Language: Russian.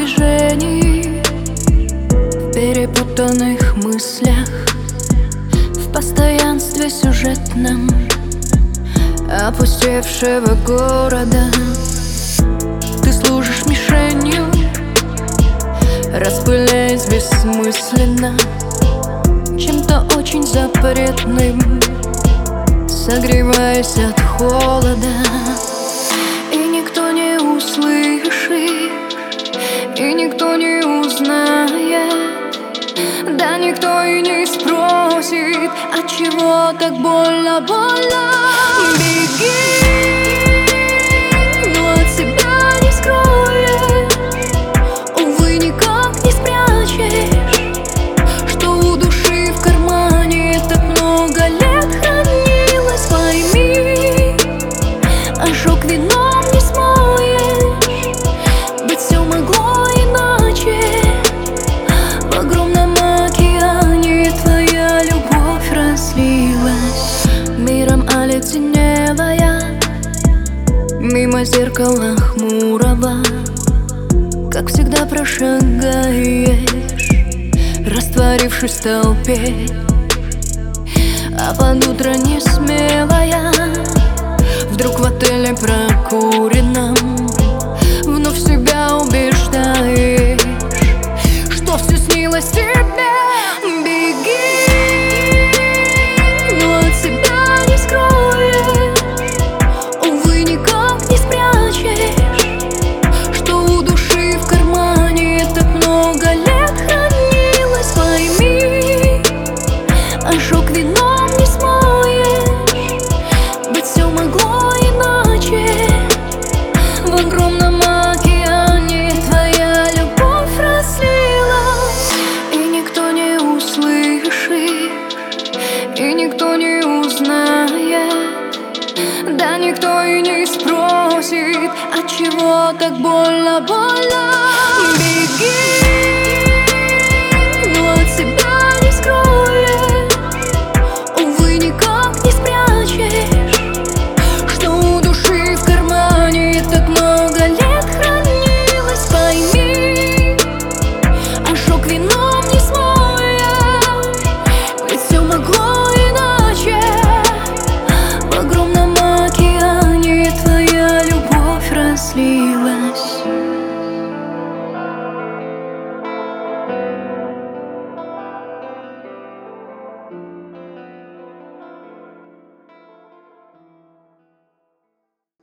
движений, в перепутанных мыслях, в постоянстве сюжетном опустевшего города. Ты служишь мишенью, распыляясь бессмысленно, чем-то очень запретным, согреваясь от холода. И никто не услышит, и никто не узнает, да никто и не спросит, отчего так больно, больно. Беги, но от себя не скроешь, увы, никак не спрячешь, что у души в кармане так много лет хранилось. Пойми, ожог вином не смоешь, быть все могло иначе. В огромном океане твоя любовь разлилась, миром оледенелая, мимо зеркала хмурого, как всегда прошагаешь, растворившись в толпе. А под утро не смелая, вдруг в отеле прокуренном вновь себя убеждаешь,